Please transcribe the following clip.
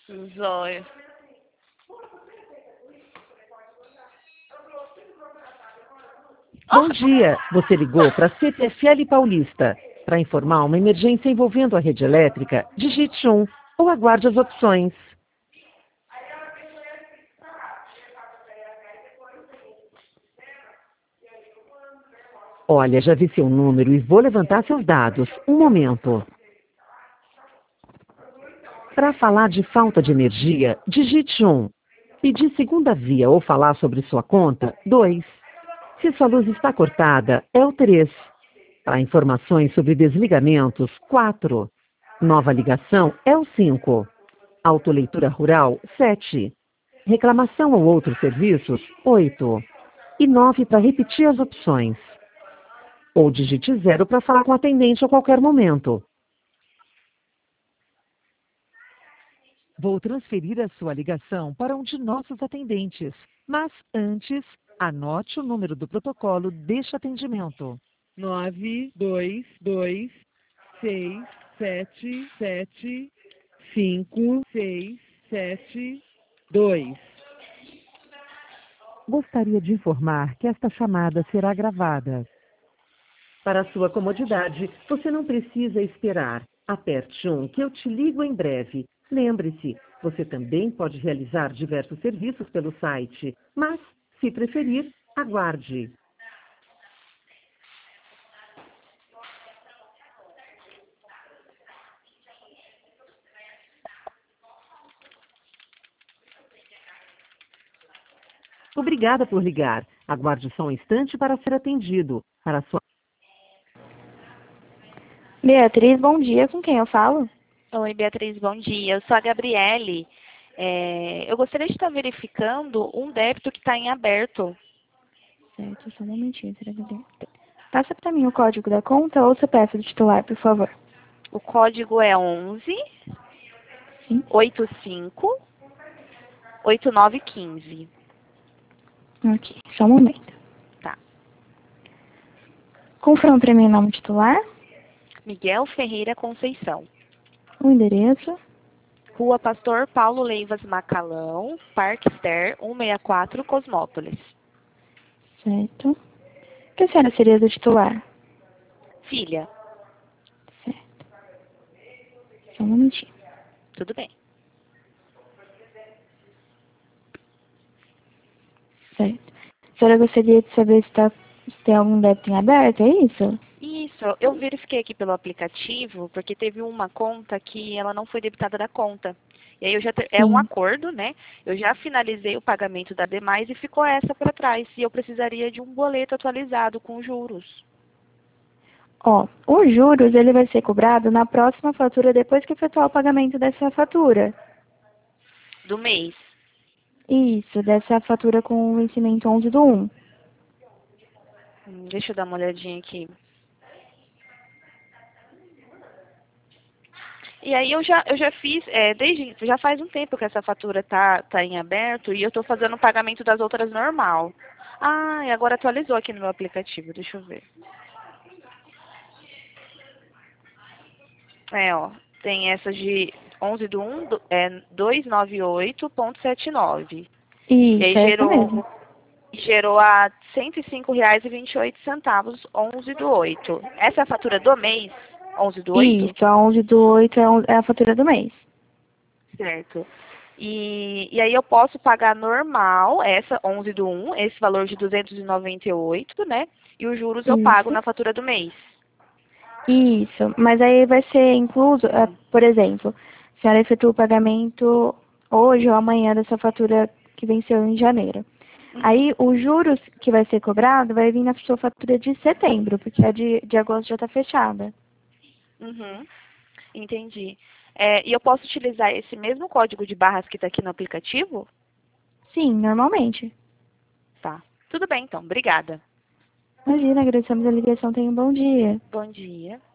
Zóio. Bom dia, você ligou para a CPFL Paulista. Para informar uma emergência envolvendo a rede elétrica, digite 1 ou aguarde as opções. Olha, já vi seu número e vou levantar seus dados. Um momento. Para falar de falta de energia, digite 1. Pedir segunda via ou falar sobre sua conta, 2. Se sua luz está cortada, é o 3. Para informações sobre desligamentos, 4. Nova ligação é o 5. Autoleitura rural, 7. Reclamação ou outros serviços, 8. E 9 para repetir as opções. Ou digite 0 para falar com o atendente a qualquer momento. Vou transferir a sua ligação para um de nossos atendentes. Mas antes, anote o número do protocolo deste atendimento. 922677567 Gostaria de informar que esta chamada será gravada. Para sua comodidade, você não precisa esperar. Aperte 1 que eu te ligo em breve. Lembre-se, você também pode realizar diversos serviços pelo site, mas, se preferir, aguarde. Obrigada por ligar. Aguarde só um instante para ser atendido. Para sua... Beatriz, bom dia. Com quem eu falo? Oi, Beatriz, bom dia. Eu sou a Gabriele. Eu gostaria de estar verificando um débito que está em aberto. Certo, só um momentinho, será que passa para mim o código da conta ou o CPF do titular, por favor. O código é 11 Sim. 85 8915. Ok, só um momento. Tá. Confirma para mim o nome titular, Miguel Ferreira Conceição. o endereço. Rua Pastor Paulo Leivas Macalão, Parque Ster, 164, Cosmópolis. Certo. Que a senhora seria do titular? Filha, Certo. Só um momentinho. tudo bem. Certo. A senhora gostaria de saber se tem algum débito em aberto, é isso? Isso, eu verifiquei aqui pelo aplicativo, porque teve uma conta que ela não foi debitada da conta. E aí é um Sim. acordo, né? Eu já finalizei o pagamento da demais e ficou essa para trás. E eu precisaria de um boleto atualizado com juros. Ó, os juros ele vai ser cobrado na próxima fatura depois que efetuar o pagamento dessa fatura. Do mês. Isso, dessa fatura com vencimento 11/1. Deixa eu dar uma olhadinha aqui. E aí eu já fiz, já faz um tempo que essa fatura tá em aberto e eu estou fazendo o pagamento das outras normal. Ah, e agora atualizou aqui no meu aplicativo, deixa eu ver. Ó, tem essa de 11/1, 298,79. E aí Isso, é essa mesmo. gerou a R$ 105,28, 11/8. Essa é a fatura do mês, 11/8? Isso, a 11/8 é a fatura do mês. Certo. E aí eu posso pagar normal, essa 11/1, esse valor de 298, né? E os juros eu pago Isso. na fatura do mês. Isso, mas aí vai ser incluso, por exemplo, se a senhora efetua o pagamento hoje ou amanhã dessa fatura que venceu em janeiro. Aí os juros que vai ser cobrado vai vir na sua fatura de setembro, porque a de agosto já está fechada. Uhum, entendi. E eu posso utilizar esse mesmo código de barras que está aqui no aplicativo? Sim, normalmente. Tá. Tudo bem, então. Obrigada. Imagina, agradecemos a ligação, tenha um bom dia. Bom dia.